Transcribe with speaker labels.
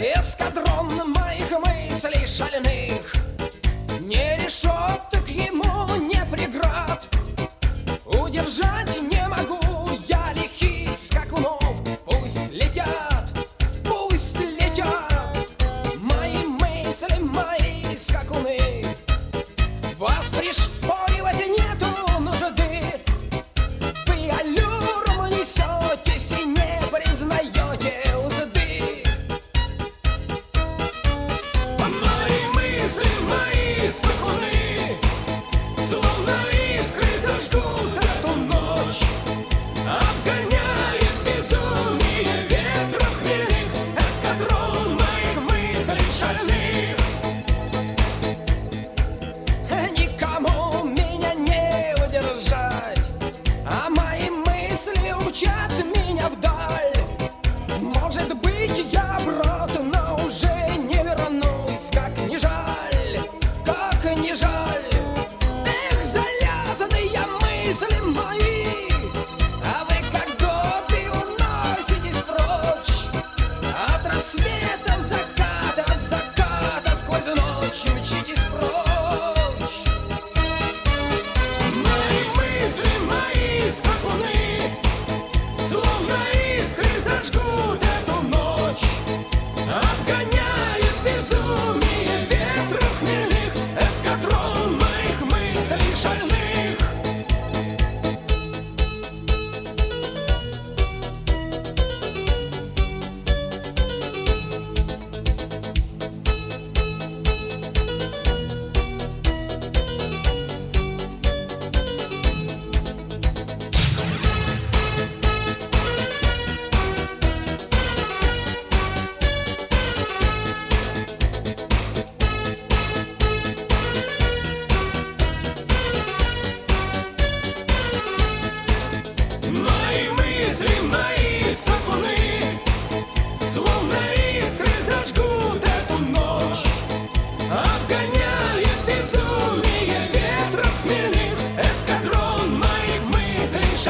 Speaker 1: Эскадрон моих мыслей шальных, не решеток ему, не преград. Удержать не могу я лихих скакунов. Пусть летят, мои мысли, мои скакуны. Вас пришпоривать нету нужды. Вы аллюром несетесь и не признаете узды. Мои мысли, мои скакуны, словно искры зажгут эту ночь. Обгоняет безумие ветра хмельных эскадрон моих мыслей шальных. Никому меня не удержать, а мои мысли умчат меня вдаль. Может быть, я брат, но уже не вернусь. Как не жаль, как не жаль. Эх, залетные мысли мои, а вы как годы уноситесь прочь. От рассвета в закат, от заката сквозь ночь мчитесь прочь. Мои мысли, мои скакуны, словно искры зажгут эту ночь. Обгоняет безумие ветра хмельных эскадрон моих мыслей шальных. Мои мысли, мои скакуны, словно искры зажгут эту ночь. Обгоняет безумие ветра хмельных эскадрон моих мыслей